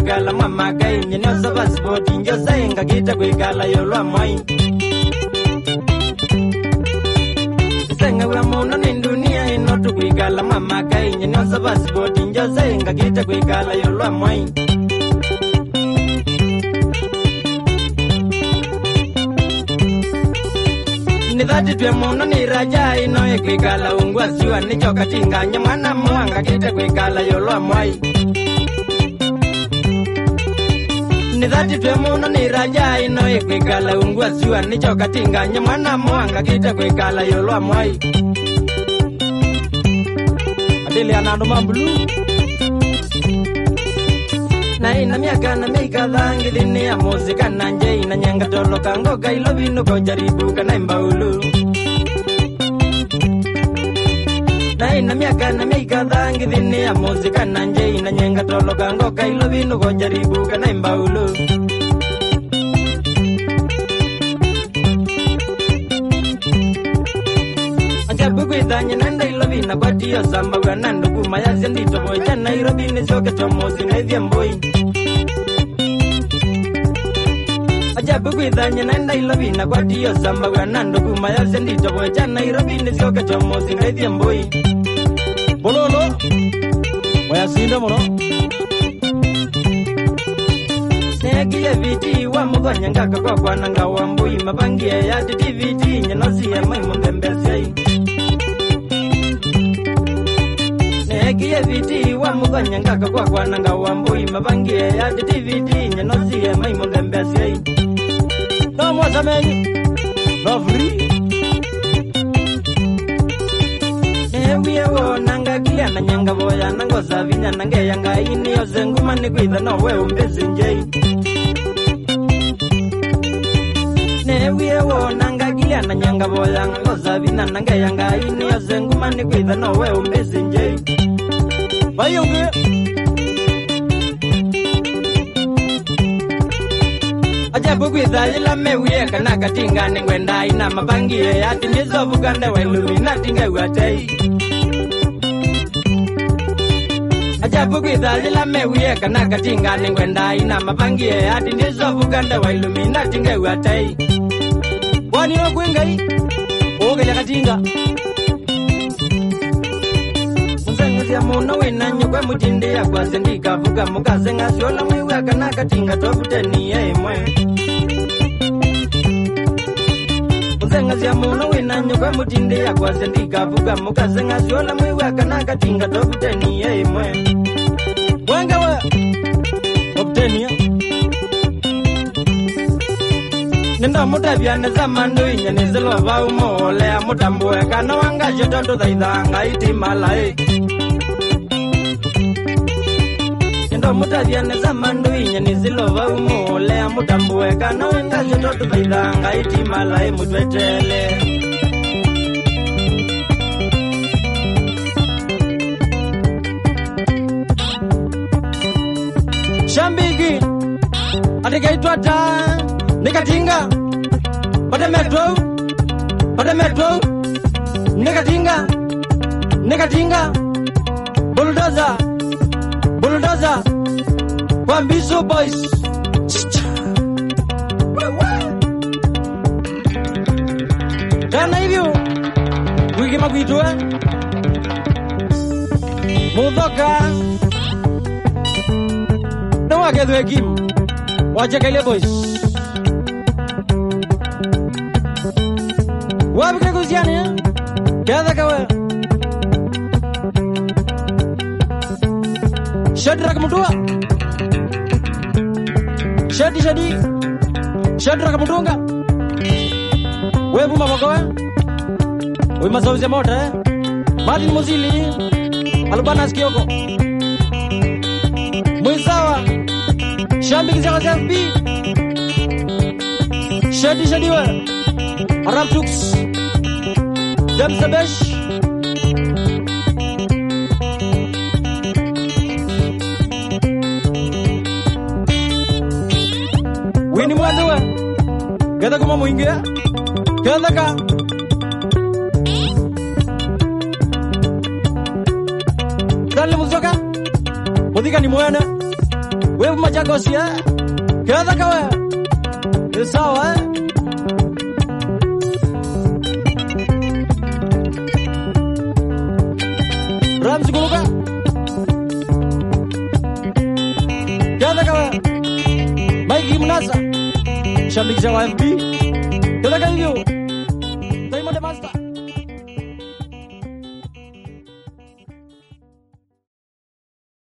kwikala mama kai nyino sa passport injo sainga kita kwikala yolwa mwai senga wa mona ni dunia ino tu kwikala mama kai nyino sa passport injo sainga kita kwikala yolwa mwai ni dhati twe mona ni raja ino kwikala ungwa siwa ni choka tinganya mwana mwanga kita kwikala yolwa mwai ni dhati twe mona ni raja ino kwikala ungwa siwa ni choka tinganya mwana mwanga kita kwikala yolwa mwai adili anando mambulu na ina miaka na mika dhangi dhini ya muzika na nje ina nyanga tolo kangoka ilo vinu kojaribu kana imbaulu na ina miaka na mika dhangi dhini ya muzika na nje ina nyanga tolo kangoka ilo vinu kojaribu kana imbaulu ajabu kuidhanya nanda ilo vina kwa tiyo samba wanandu kumayasi ndito moja Nairobi ni soke tomosi na hivya mboi ajabu kuidhanya nanda ilo vina kwa tiyo samba wanandu kumayasi ndito moja Nairobi ni soke tomosi na hivya mboi bololo wayasinda mono negiye viti wa mugonya ngaka kwa kwananga wa mboi mabangie ya TVT nyanosi ya mai mundembesi negiye viti wa mugonya ngaka kwa kwananga wa mboi mabangie ya TVT nyanosi ya mai mundembesi no mwasa menyu no free ewiye wo nanga kia na nyanga boya nango savinya nange yanga ini yose nguma ni kwitha no we umbezi njei newiye wo nanga kia na nyanga boya nango savinya nange yanga ini yose nguma ni kwitha no we umbezi njei bayunge ajabu kwitha ila mewiye kana katinga ningwenda ina mabangie ati ndizo bugande welumi natinga watei ajabu kwitha ila mewiye kana katinga ningwenda ina mabangie ati ndizo bugande welumi natinga watei wani no kwingai ogeja katinga ya muna wena nyukwe mutindi ya kwa sendika fuka mukaze ngasiola mwiwe kana katinga tofuteni ye mwe Muzenga ya muna wena nyukwe mutindi ya kwa sendika fuka mukaze ngasiola mwiwe kana katinga tofuteni ye mwe Wenge we Obteni ya Nenda mutabiane za mandu inye nizilo wa umole ya mutambuwe kana wanga jototo dhaidhanga iti malai Ndo mutabiane za mandu inye nizilova umole amutambuwe kana wenga jototo dhaidhanga iti malai mutwetele Shambigi Atikaitwa ta Nikatinga Pademetro Nikatinga Bulldozer Kwambiso boys Kana hivyo Wiki makuitwe Mudhoka Nawagedwe kim Wachakaile boys Wabike kuziani ya Kada kawe Shadrack Mutua Shadi Shadrack Mutunga Webu mamokowe Webu masauzi ya moto Martin Muzili Alubanas Kioko Mwisawa Shambi Kizaka FB Shadi we Arab Tux James Sabesh Winnie Mwanduwa Gada kuma muingia Gada ka Dale muzoka Mudika ni mwana Wewe Machakos kadha kawe. Ni sawa Ramzi Guluka. Kadha kawe. Mike Mnasa. Shabiki za YFB. Kadha hivyo.